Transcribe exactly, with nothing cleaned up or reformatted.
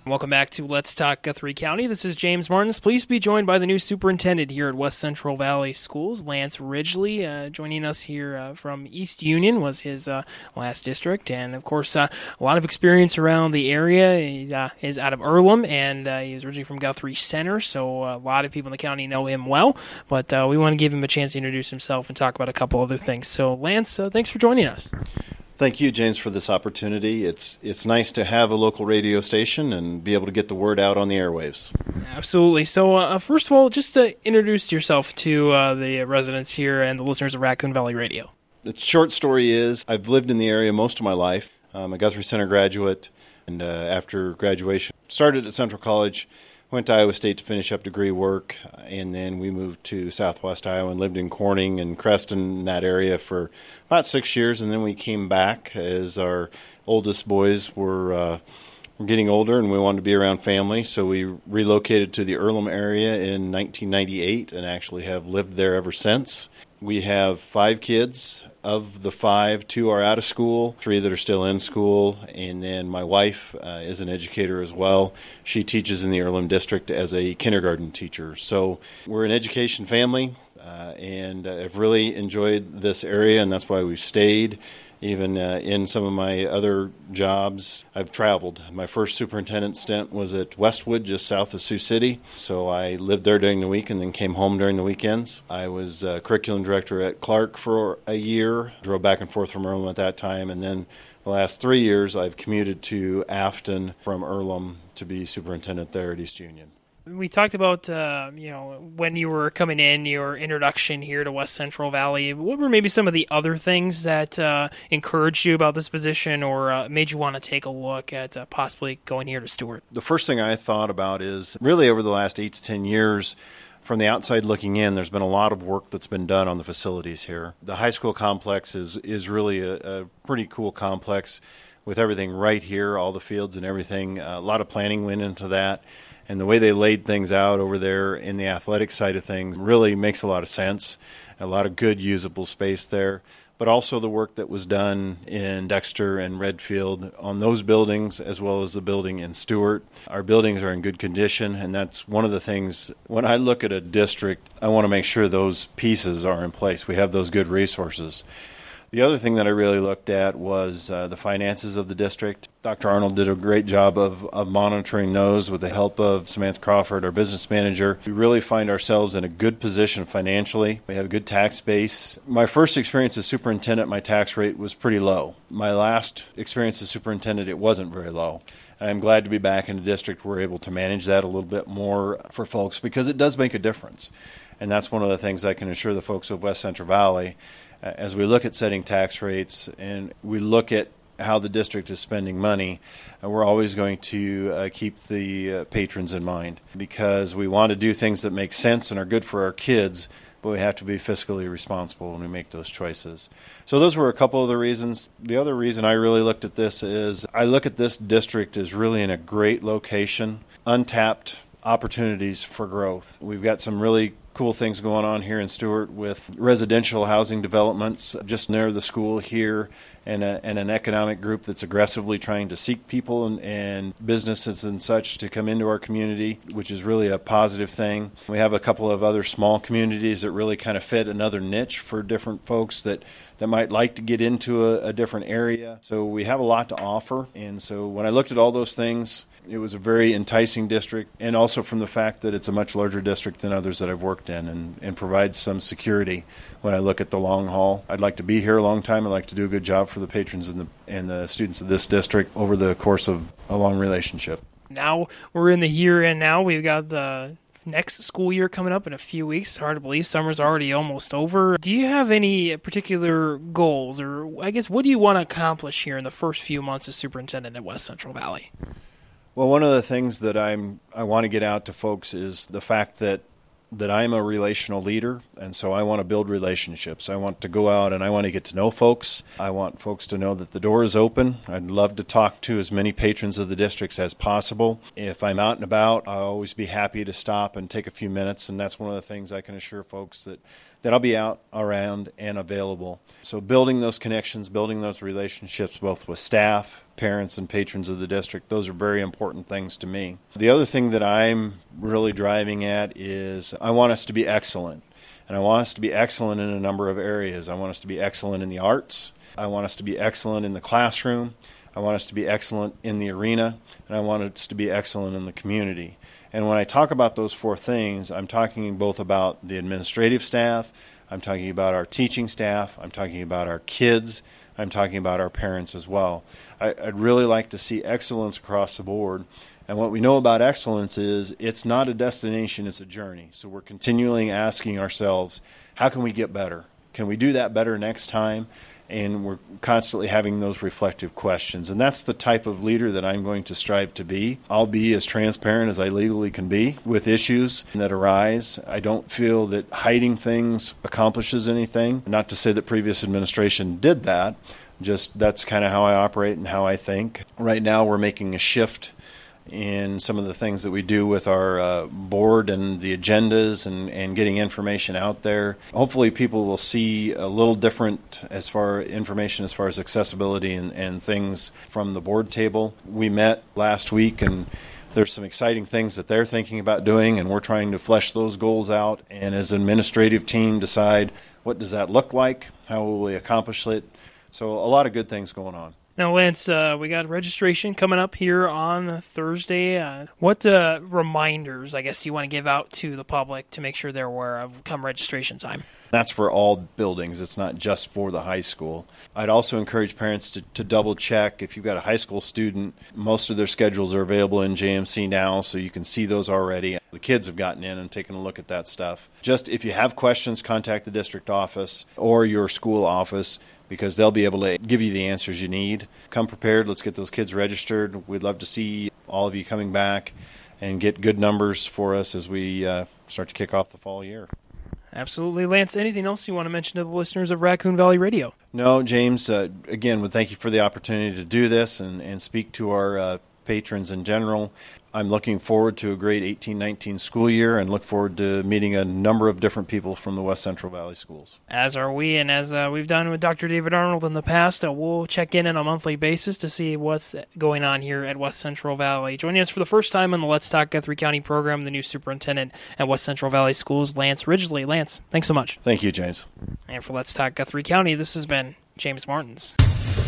Welcome back to Let's Talk Guthrie County. This is James Martins. Please be joined by the new superintendent here at West Central Valley Schools, Lance Ridgely. Uh, joining us here uh, from East Union was his uh, last district, and of course, uh, a lot of experience around the area. He uh, is out of Earlham, and uh, he was originally from Guthrie Center, so a lot of people in the county know him well. But uh, we want to give him a chance to introduce himself and talk about a couple other things. So, Lance, uh, thanks for joining us. Thank you, James, for this opportunity. It's it's nice to have a local radio station and be able to get the word out on the airwaves. Absolutely. So, uh, first of all, just to introduce yourself to uh, the residents here and the listeners of Raccoon Valley Radio. The short story is I've lived in the area most of my life. I'm a Guthrie Center graduate, and uh, after graduation, started at Central College, went to Iowa State to finish up degree work, and then we moved to Southwest Iowa and lived in Corning and Creston, in that area, for about six years, and then we came back as our oldest boys were, uh, were getting older and we wanted to be around family, so we relocated to the Earlham area in nineteen ninety-eight and actually have lived there ever since. We have five kids. Of the five, two are out of school, three that are still in school, and then my wife uh, is an educator as well. She teaches in the Earlham district as a kindergarten teacher. So we're an education family, uh, and uh, I've really enjoyed this area, and that's why we've stayed. Even uh, in some of my other jobs, I've traveled. My first superintendent stint was at Westwood, just south of Sioux City. So I lived there during the week and then came home during the weekends. I was uh, curriculum director at Clark for a year, drove back and forth from Earlham at that time. And then the last three years, I've commuted to Afton from Earlham to be superintendent there at East Union. We talked about, uh, you know, when you were coming in, your introduction here to West Central Valley. What were maybe some of the other things that uh, encouraged you about this position or uh, made you want to take a look at uh, possibly going here to Stuart? The first thing I thought about is really over the last eight to ten years, from the outside looking in, there's been a lot of work that's been done on the facilities here. The high school complex is, is really a, a pretty cool complex with everything right here, all the fields and everything. Uh, a lot of planning went into that. And the way they laid things out over there in the athletic side of things really makes a lot of sense. A lot of good usable space there. But also the work that was done in Dexter and Redfield on those buildings, as well as the building in Stuart. Our buildings are in good condition, and that's one of the things. When I look at a district, I want to make sure those pieces are in place. We have those good resources. The other thing that I really looked at was uh, the finances of the district. Doctor Arnold did a great job of, of monitoring those with the help of Samantha Crawford, our business manager. We really find ourselves in a good position financially. We have a good tax base. My first experience as superintendent, my tax rate was pretty low. My last experience as superintendent, it wasn't very low. And I'm glad to be back in a district where we're able to manage that a little bit more for folks because it does make a difference. And that's one of the things I can assure the folks of West Central Valley. Uh, as we look at setting tax rates and we look at how the district is spending money, uh, we're always going to uh, keep the uh, patrons in mind because we want to do things that make sense and are good for our kids, but we have to be fiscally responsible when we make those choices. So those were a couple of the reasons. The other reason I really looked at this is I look at this district as really in a great location, untapped opportunities for growth. We've got some really cool things going on here in Stuart with residential housing developments just near the school here and, a, and an economic group that's aggressively trying to seek people and, and businesses and such to come into our community, which is really a positive thing. We have a couple of other small communities that really kind of fit another niche for different folks that, that might like to get into a, a different area. So we have a lot to offer. And so when I looked at all those things, it was a very enticing district, and also from the fact that it's a much larger district than others that I've worked in and, and provides some security when I look at the long haul. I'd like to be here a long time. I'd like to do a good job for the patrons and the, and the students of this district over the course of a long relationship. Now we're in the here and now. We've got the next school year coming up in a few weeks. It's hard to believe summer's already almost over. Do you have any particular goals, or I guess what do you want to accomplish here in the first few months as superintendent at West Central Valley? Well, one of the things that I'm I want to get out to folks is the fact that that I'm a relational leader, and so I want to build relationships. I want to go out and I want to get to know folks. I want folks to know that the door is open. I'd love to talk to as many patrons of the districts as possible. If I'm out and about, I'll always be happy to stop and take a few minutes, and that's one of the things I can assure folks that, that I'll be out, around, and available. So building those connections, building those relationships both with staff, parents and patrons of the district. Those are very important things to me. The other thing that I'm really driving at is I want us to be excellent. And I want us to be excellent in a number of areas. I want us to be excellent in the arts. I want us to be excellent in the classroom. I want us to be excellent in the arena. And I want us to be excellent in the community. And when I talk about those four things, I'm talking both about the administrative staff, I'm talking about our teaching staff, I'm talking about our kids, I'm talking about our parents as well. I, I'd really like to see excellence across the board. And what we know about excellence is it's not a destination, it's a journey. So we're continually asking ourselves, how can we get better? Can we do that better next time? And we're constantly having those reflective questions. And that's the type of leader that I'm going to strive to be. I'll be as transparent as I legally can be with issues that arise. I don't feel that hiding things accomplishes anything. Not to say that previous administration did that. Just that's kind of how I operate and how I think. Right now we're making a shift in some of the things that we do with our uh, board and the agendas and, and getting information out there. Hopefully people will see a little different as far information as far as accessibility and, and things from the board table. We met last week and there's some exciting things that they're thinking about doing, and we're trying to flesh those goals out and as an administrative team decide what does that look like, how will we accomplish it. So a lot of good things going on. Now, Lance, uh, we got registration coming up here on Thursday. Uh, what uh, reminders, I guess, do you want to give out to the public to make sure they're aware of come registration time? That's for all buildings. It's not just for the high school. I'd also encourage parents to, to double check. If you've got a high school student, most of their schedules are available in J M C now, so you can see those already. The kids have gotten in and taken a look at that stuff. Just if you have questions, contact the district office or your school office, because they'll be able to give you the answers you need. Come prepared. Let's get those kids registered. We'd love to see all of you coming back and get good numbers for us as we uh, start to kick off the fall year. Absolutely. Lance, anything else you want to mention to the listeners of Raccoon Valley Radio? No, James, uh, again, would thank you for the opportunity to do this and, and speak to our uh, patrons in general. I'm looking forward to a great eighteen nineteen school year and look forward to meeting a number of different people from the West Central Valley schools. As are we, and as uh, we've done with Doctor David Arnold in the past, uh, we'll check in on a monthly basis to see what's going on here at West Central Valley. Joining us for the first time on the Let's Talk Guthrie County program, the new superintendent at West Central Valley Schools, Lance Ridgely. Lance, thanks so much. Thank you, James. And for Let's Talk Guthrie County, this has been James Martins.